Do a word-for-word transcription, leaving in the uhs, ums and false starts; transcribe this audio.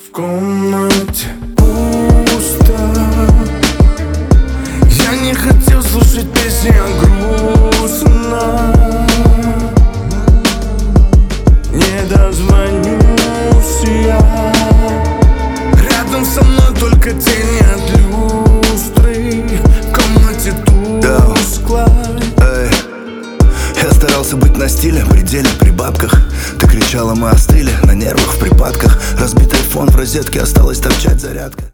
В комнате пусто. Я не хотел слушать песни, а грустно. Не дозвонюсь я. Рядом со мной только тени от люстры. В комнате тускло. Эй, я старался быть на стиле, пределе, при бабках. Ты кричала, мы остыли, на нервах, в припадках. Разбитый фон в розетке, осталась торчать зарядка.